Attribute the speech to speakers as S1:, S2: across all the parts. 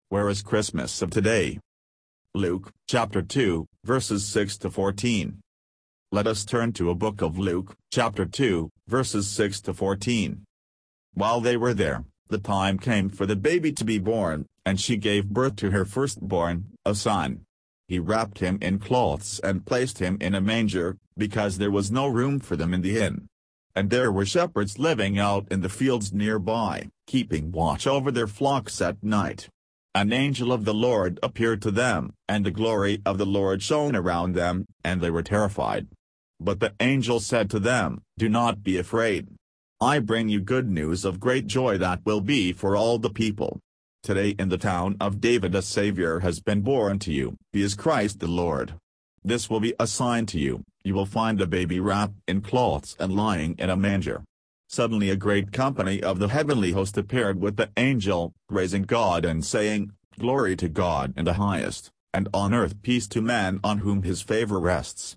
S1: where is Christmas of today? Luke, chapter 2, verses 6 to 14. Let us turn to a book of Luke, chapter 2, verses 6 to 14. While they were there, the time came for the baby to be born, and she gave birth to her firstborn, a son. He wrapped him in cloths and placed him in a manger, because there was no room for them in the inn. And there were shepherds living out in the fields nearby, keeping watch over their flocks at night. An angel of the Lord appeared to them, and the glory of the Lord shone around them, and they were terrified. But the angel said to them, "Do not be afraid. I bring you good news of great joy that will be for all the people. Today in the town of David a Savior has been born to you, he is Christ the Lord. This will be a sign to you, you will find a baby wrapped in cloths and lying in a manger." Suddenly a great company of the heavenly host appeared with the angel, praising God and saying, "Glory to God in the highest, and on earth peace to man on whom his favor rests."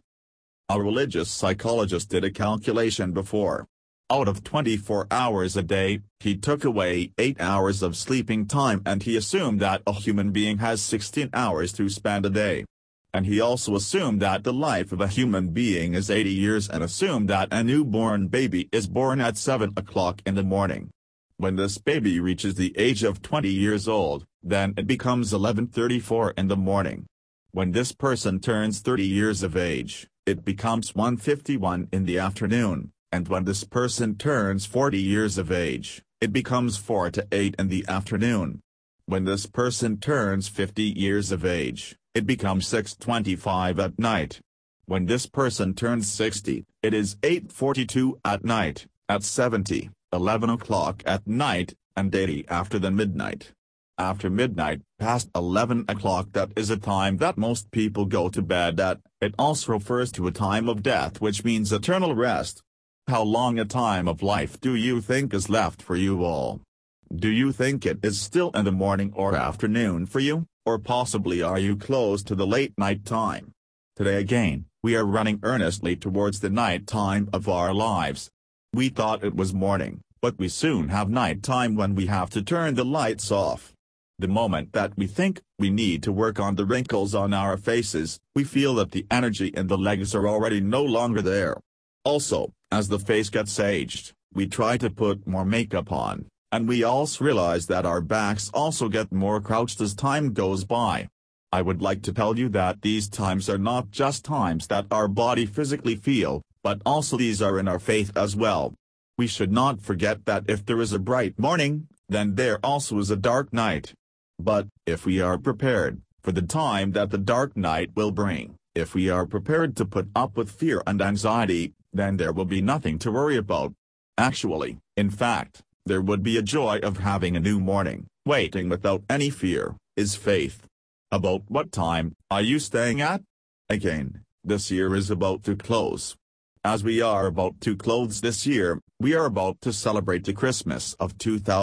S1: A religious psychologist did a calculation before. Out of 24 hours a day, he took away 8 hours of sleeping time, and he assumed that a human being has 16 hours to spend a day. And he also assumed that the life of a human being is 80 years and assumed that a newborn baby is born at 7 o'clock in the morning. When this baby reaches the age of 20 years old, then it becomes 11:34 in the morning. When this person turns 30 years of age, it becomes 1:51 in the afternoon, and when this person turns 40 years of age, it becomes 4 to 8 in the afternoon. When this person turns 50 years of age, it becomes 6:25 at night. When this person turns 60, it is 8:42 at night, at 70, 11 o'clock at night, and 80 after the midnight. After midnight, past 11 o'clock, that is a time that most people go to bed at. It also refers to a time of death, which means eternal rest. How long a time of life do you think is left for you all? Do you think it is still in the morning or afternoon for you, or possibly are you close to the late night time? Today again, we are running earnestly towards the night time of our lives. We thought it was morning, but we soon have night time when we have to turn the lights off. The moment that we think we need to work on the wrinkles on our faces, we feel that the energy in the legs are already no longer there. Also, as the face gets aged, we try to put more makeup on, and we also realize that our backs also get more crouched as time goes by. I would like to tell you that these times are not just times that our body physically feel, but also these are in our faith as well. We should not forget that if there is a bright morning, then there also is a dark night. But, if we are prepared for the time that the dark night will bring, if we are prepared to put up with fear and anxiety, then there will be nothing to worry about. Actually, in fact, there would be a joy of having a new morning, waiting without any fear, is faith. About what time are you staying at? Again, this year is about to close. As we are about to close this year, we are about to celebrate the Christmas of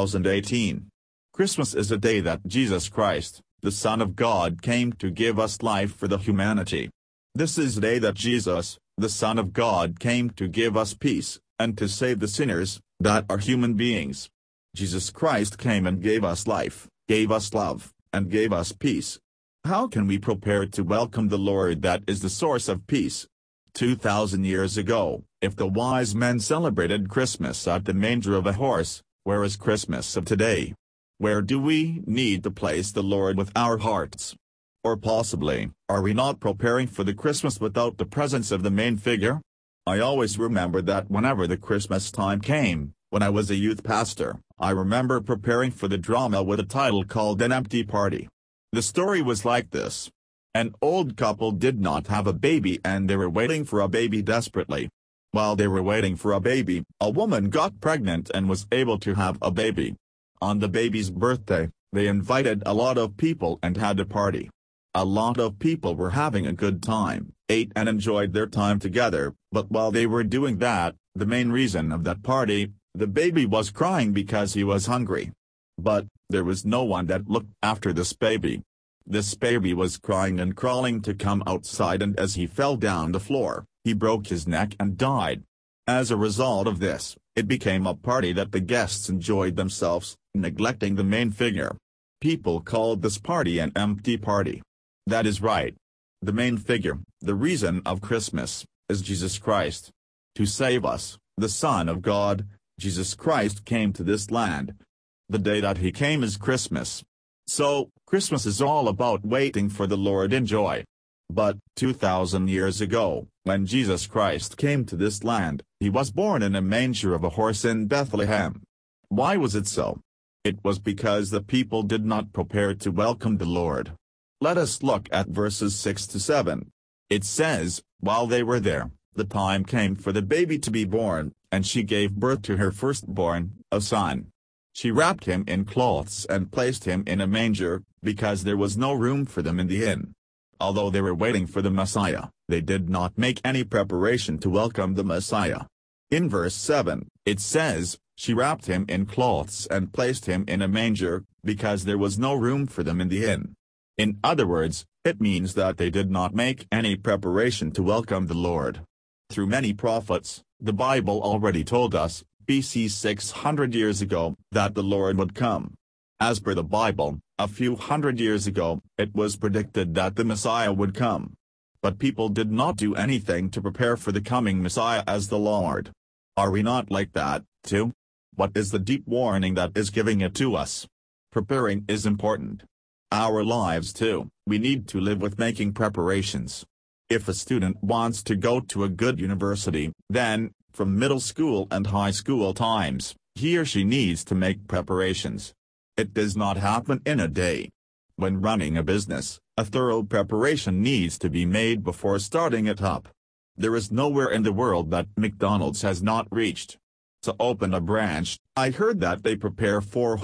S1: 2018. Christmas is a day that Jesus Christ, the Son of God, came to give us life for the humanity. This is the day that Jesus, the Son of God, came to give us peace, and to save the sinners, that are human beings. Jesus Christ came and gave us life, gave us love, and gave us peace. How can we prepare to welcome the Lord that is the source of peace? 2,000 years ago, if the wise men celebrated Christmas at the manger of a horse, where is Christmas of today? Where do we need to place the Lord with our hearts? Or possibly, are we not preparing for the Christmas without the presence of the main figure? I always remember that whenever the Christmas time came, when I was a youth pastor, I remember preparing for the drama with a title called An Empty Party. The story was like this. An old couple did not have a baby and they were waiting for a baby desperately. While they were waiting for a baby, a woman got pregnant and was able to have a baby. On the baby's birthday, they invited a lot of people and had a party. A lot of people were having a good time, ate and enjoyed their time together, but while they were doing that, the main reason of that party, the baby was crying because he was hungry. But, there was no one that looked after this baby. This baby was crying and crawling to come outside, and as he fell down the floor, he broke his neck and died. As a result of this, it became a party that the guests enjoyed themselves, neglecting the main figure. People called this party an empty party. That is right. The main figure, the reason of Christmas, is Jesus Christ. To save us, the Son of God, Jesus Christ came to this land. The day that he came is Christmas. So, Christmas is all about waiting for the Lord in joy. But, 2,000 years ago, when Jesus Christ came to this land, he was born in a manger of a horse in Bethlehem. Why was it so? It was because the people did not prepare to welcome the Lord. Let us look at verses 6 to 7. It says, "While they were there, the time came for the baby to be born, and she gave birth to her firstborn, a son. She wrapped him in cloths and placed him in a manger, because there was no room for them in the inn." Although they were waiting for the Messiah, they did not make any preparation to welcome the Messiah. In verse 7, it says, "She wrapped him in cloths and placed him in a manger, because there was no room for them in the inn." In other words, it means that they did not make any preparation to welcome the Lord. Through many prophets, the Bible already told us, BC 600 years ago, that the Lord would come. As per the Bible, a few hundred years ago, it was predicted that the Messiah would come. But people did not do anything to prepare for the coming Messiah as the Lord. Are we not like that, too? What is the deep warning that is giving it to us? Preparing is important. Our lives too, we need to live with making preparations. If a student wants to go to a good university, then, from middle school and high school times, he or she needs to make preparations. It does not happen in a day. When running a business, a thorough preparation needs to be made before starting it up. There is nowhere in the world that McDonald's has not reached. To open a branch, I heard that they prepare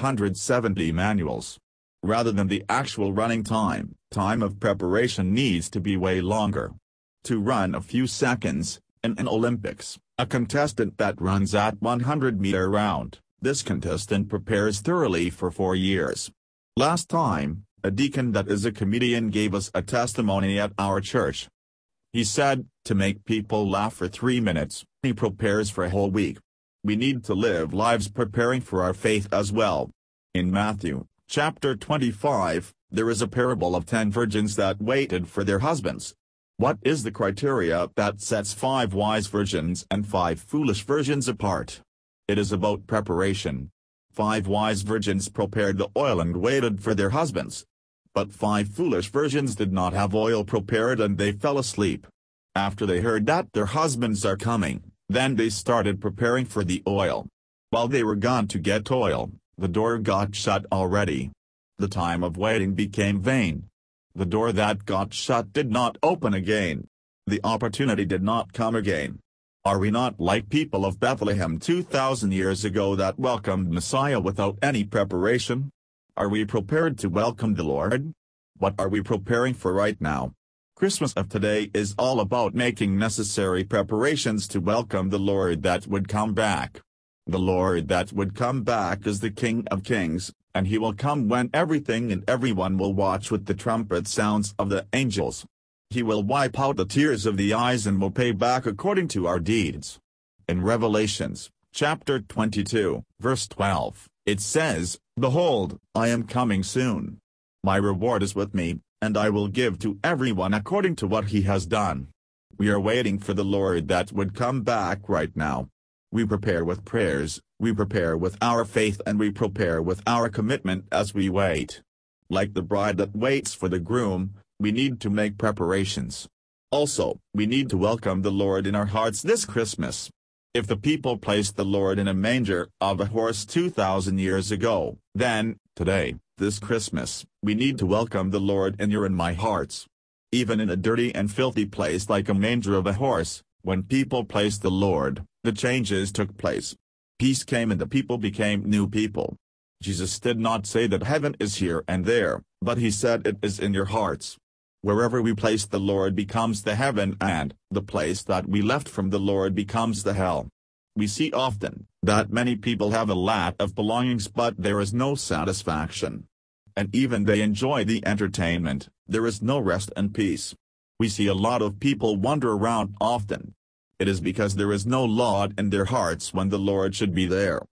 S1: 470 manuals. Rather than the actual running time of preparation needs to be way longer. To run a few seconds, in an Olympics, a contestant that runs at 100-meter round, this contestant prepares thoroughly for 4 years. Last time, a deacon that is a comedian gave us a testimony at our church. He said, to make people laugh for 3 minutes, he prepares for a whole week. We need to live lives preparing for our faith as well. In Matthew, chapter 25, there is a parable of 10 virgins that waited for their husbands. What is the criteria that sets 5 wise virgins and 5 foolish virgins apart? It is about preparation. 5 wise virgins prepared the oil and waited for their husbands. But 5 foolish virgins did not have oil prepared and they fell asleep. After they heard that their husbands are coming, then they started preparing for the oil. While they were gone to get oil, the door got shut already. The time of waiting became vain. The door that got shut did not open again. The opportunity did not come again. Are we not like people of Bethlehem 2,000 years ago that welcomed Messiah without any preparation? Are we prepared to welcome the Lord? What are we preparing for right now? Christmas of today is all about making necessary preparations to welcome the Lord that would come back. The Lord that would come back is the King of Kings, and he will come when everything and everyone will watch with the trumpet sounds of the angels. He will wipe out the tears of the eyes and will pay back according to our deeds. In Revelations, chapter 22, verse 12, it says, "Behold, I am coming soon. My reward is with me, and I will give to everyone according to what he has done." We are waiting for the Lord that would come back right now. We prepare with prayers, we prepare with our faith, and we prepare with our commitment as we wait. Like the bride that waits for the groom, we need to make preparations. Also, we need to welcome the Lord in our hearts this Christmas. If the people placed the Lord in a manger of a horse 2,000 years ago, then, today, this Christmas, we need to welcome the Lord in your and my hearts. Even in a dirty and filthy place like a manger of a horse, when people placed the Lord, the changes took place. Peace came and the people became new people. Jesus did not say that heaven is here and there, but he said it is in your hearts. Wherever we place the Lord becomes the heaven, and the place that we left from the Lord becomes the hell. We see often that many people have a lack of belongings, but there is no satisfaction. And even they enjoy the entertainment, there is no rest and peace. We see a lot of people wander around often. It is because there is no Lord in their hearts when the Lord should be there.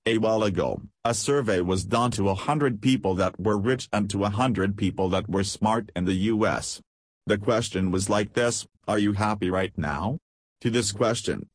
S1: A while ago, a survey was done to 100 people that were rich and to 100 people that were smart in the US. The question was like this: are you happy right now? To this question,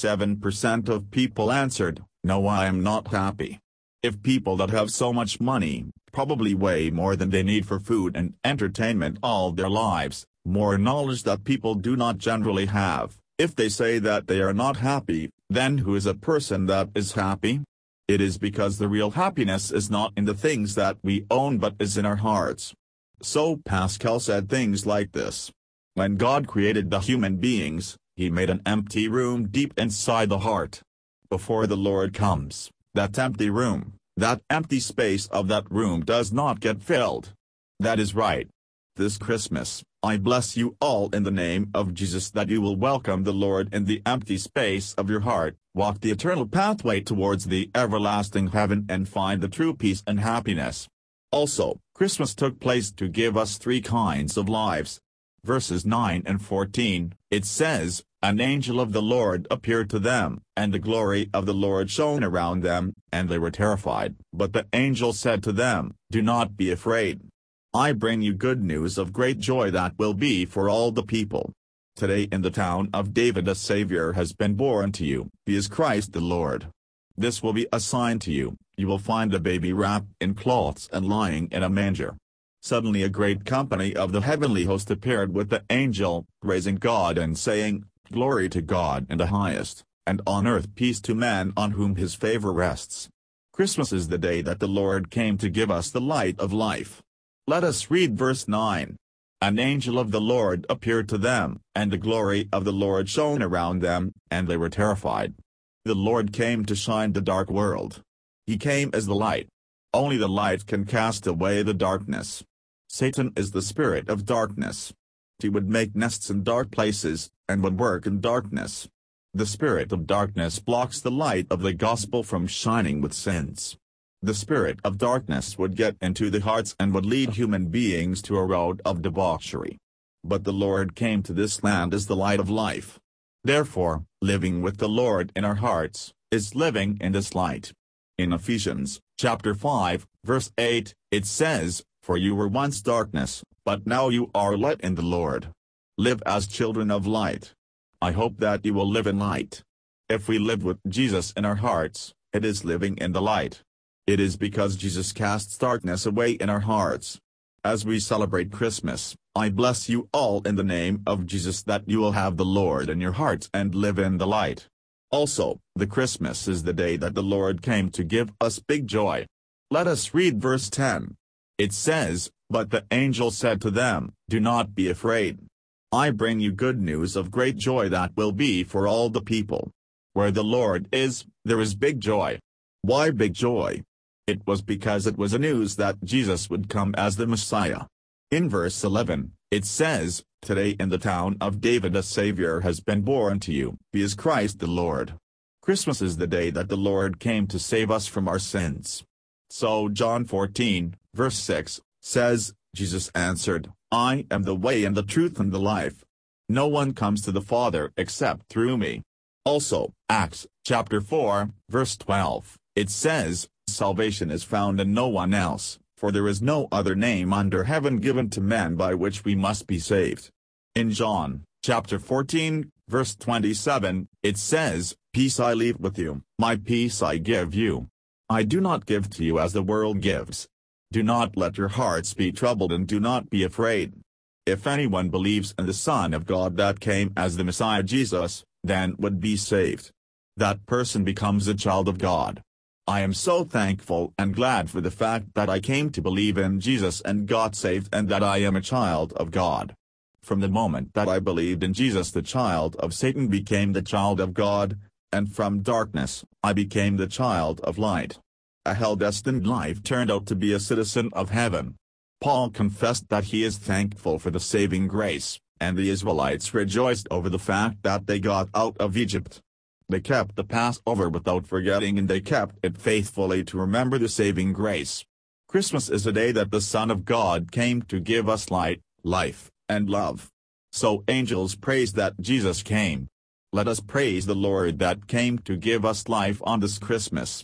S1: 87% of people answered, no, I am not happy. If people that have so much money, probably way more than they need for food and entertainment all their lives, more knowledge that people do not generally have, if they say that they are not happy, then who is a person that is happy? It is because the real happiness is not in the things that we own but is in our hearts. So Pascal said things like this: when God created the human beings, He made an empty room deep inside the heart. Before the Lord comes, that empty room, that empty space of that room does not get filled. That is right. This Christmas, I bless you all in the name of Jesus that you will welcome the Lord in the empty space of your heart, walk the eternal pathway towards the everlasting heaven and find the true peace and happiness. Also, Christmas took place to give us three kinds of lives. Verses 9 and 14, it says, an angel of the Lord appeared to them, and the glory of the Lord shone around them, and they were terrified. But the angel said to them, do not be afraid. I bring you good news of great joy that will be for all the people. Today in the town of David a Savior has been born to you, He is Christ the Lord. This will be a sign to you, you will find a baby wrapped in cloths and lying in a manger. Suddenly a great company of the heavenly host appeared with the angel, praising God and saying, Glory to God in the highest, and on earth peace to men on whom His favor rests. Christmas is the day that the Lord came to give us the light of life. Let us read verse 9. An angel of the Lord appeared to them, and the glory of the Lord shone around them, and they were terrified. The Lord came to shine the dark world. He came as the light. Only the light can cast away the darkness. Satan is the spirit of darkness. He would make nests in dark places, and would work in darkness. The spirit of darkness blocks the light of the gospel from shining with sins. The spirit of darkness would get into the hearts and would lead human beings to a road of debauchery. But the Lord came to this land as the light of life. Therefore, living with the Lord in our hearts, is living in this light. In Ephesians, chapter 5, verse 8, it says, For you were once darkness, but now you are light in the Lord. Live as children of light. I hope that you will live in light. If we live with Jesus in our hearts, it is living in the light. It is because Jesus casts darkness away in our hearts. As we celebrate Christmas, I bless you all in the name of Jesus that you will have the Lord in your hearts and live in the light. Also, the Christmas is the day that the Lord came to give us big joy. Let us read verse 10. It says, But the angel said to them, Do not be afraid. I bring you good news of great joy that will be for all the people. Where the Lord is, there is big joy. Why big joy? It was because it was a news that Jesus would come as the Messiah. In verse 11, it says, Today in the town of David a Savior has been born to you, He is Christ the Lord. Christmas is the day that the Lord came to save us from our sins. So John 14, verse 6, says, Jesus answered, I am the way and the truth and the life. No one comes to the Father except through me. Also, Acts, chapter 4, verse 12, it says, Salvation is found in no one else, for there is no other name under heaven given to men by which we must be saved. In John, chapter 14, verse 27, it says, Peace I leave with you, my peace I give you. I do not give to you as the world gives. Do not let your hearts be troubled and do not be afraid. If anyone believes in the Son of God that came as the Messiah Jesus, then would be saved. That person becomes a child of God. I am so thankful and glad for the fact that I came to believe in Jesus and got saved and that I am a child of God. From the moment that I believed in Jesus, the child of Satan became the child of God, and from darkness, I became the child of light. A hell-destined life turned out to be a citizen of heaven. Paul confessed that he is thankful for the saving grace, and the Israelites rejoiced over the fact that they got out of Egypt. They kept the Passover without forgetting and they kept it faithfully to remember the saving grace. Christmas is a day that the Son of God came to give us light, life, and love. So angels praise that Jesus came. Let us praise the Lord that came to give us life on this Christmas.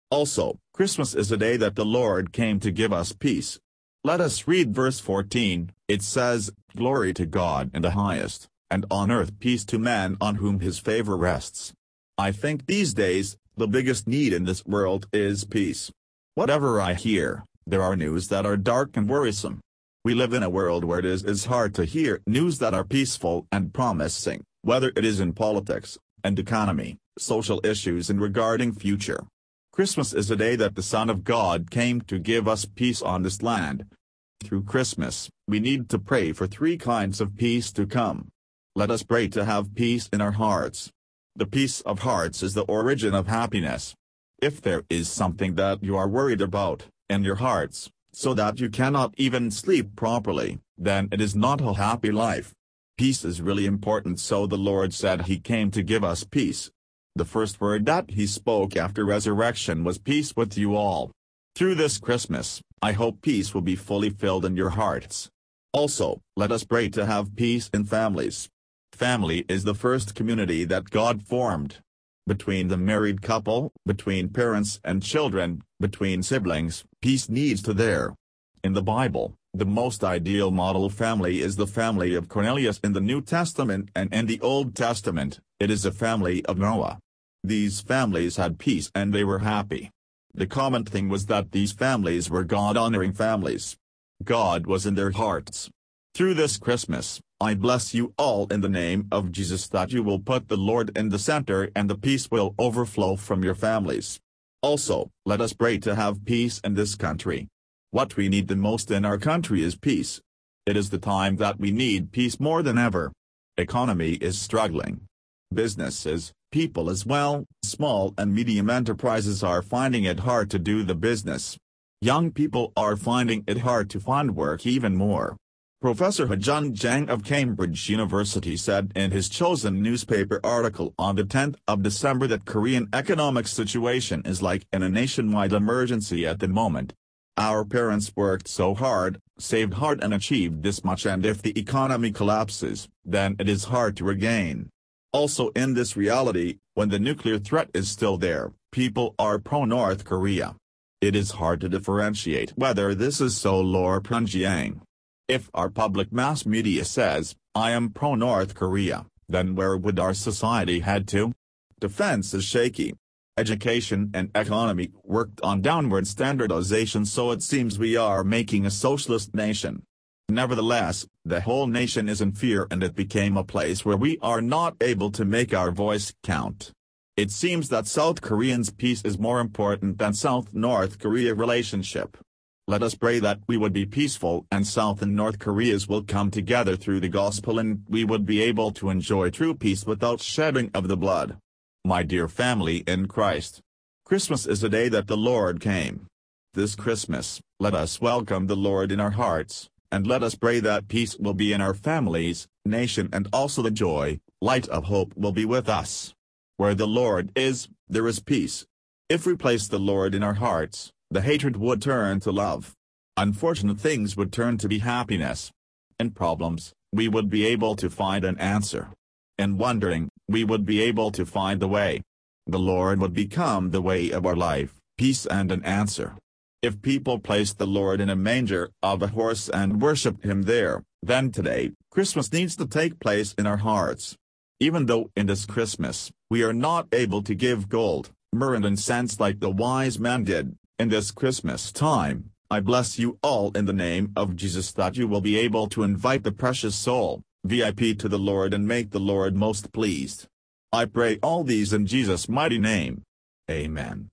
S1: Also, Christmas is a day that the Lord came to give us peace. Let us read verse 14, it says, "Glory to God in the highest, and on earth peace to men on whom his favor rests." I think these days, the biggest need in this world is peace. Whatever I hear, there are news that are dark and worrisome. We live in a world where it is hard to hear news that are peaceful and promising, whether it is in politics, and economy, social issues and regarding future. Christmas is a day that the Son of God came to give us peace on this land. Through Christmas, we need to pray for three kinds of peace to come. Let us pray to have peace in our hearts. The peace of hearts is the origin of happiness. If there is something that you are worried about in your hearts, so that you cannot even sleep properly, then it is not a happy life. Peace is really important, so the Lord said He came to give us peace. The first word that He spoke after resurrection was peace with you all. Through this Christmas, I hope peace will be fully filled in your hearts. Also, let us pray to have peace in families. Family is the first community that God formed. Between the married couple, between parents and children, between siblings, peace needs to there. In the Bible, the most ideal model family is the family of Cornelius in the New Testament, and in the Old Testament, it is a family of Noah. These families had peace and they were happy. The common thing was that these families were God-honoring families. God was in their hearts. Through this Christmas, I bless you all in the name of Jesus that you will put the Lord in the center and the peace will overflow from your families. Also, let us pray to have peace in this country. What we need the most in our country is peace. It is the time that we need peace more than ever. Economy is struggling. Businesses, people as well, small and medium enterprises are finding it hard to do the business. Young people are finding it hard to find work even more. Professor Hajun Jang of Cambridge University said in his chosen newspaper article on the 10th of December that Korean economic situation is like in a nationwide emergency at the moment. Our parents worked so hard, saved hard and achieved this much, and if the economy collapses, then it is hard to regain. Also in this reality, when the nuclear threat is still there, people are pro-North Korea. It is hard to differentiate whether this is Seoul or Pyongyang. If our public mass media says, I am pro-North Korea, then where would our society head to? Defense is shaky. Education and economy worked on downward standardization, so it seems we are making a socialist nation. Nevertheless, the whole nation is in fear and it became a place where we are not able to make our voice count. It seems that South Koreans' peace is more important than South-North Korea relationship. Let us pray that we would be peaceful and South and North Koreas will come together through the gospel and we would be able to enjoy true peace without shedding of the blood. My dear family in Christ, Christmas is a day that the Lord came. This Christmas, let us welcome the Lord in our hearts, and let us pray that peace will be in our families, nation, and also the joy, light of hope will be with us. Where the Lord is, there is peace. If we place the Lord in our hearts, the hatred would turn to love. Unfortunate things would turn to be happiness. In problems, we would be able to find an answer. In wondering, we would be able to find the way. The Lord would become the way of our life, peace and an answer. If people placed the Lord in a manger of a horse and worshipped Him there, then today, Christmas needs to take place in our hearts. Even though in this Christmas, we are not able to give gold, myrrh and incense like the wise men did, in this Christmas time, I bless you all in the name of Jesus that you will be able to invite the precious soul, VIP, to the Lord and make the Lord most pleased. I pray all these in Jesus' mighty name. Amen.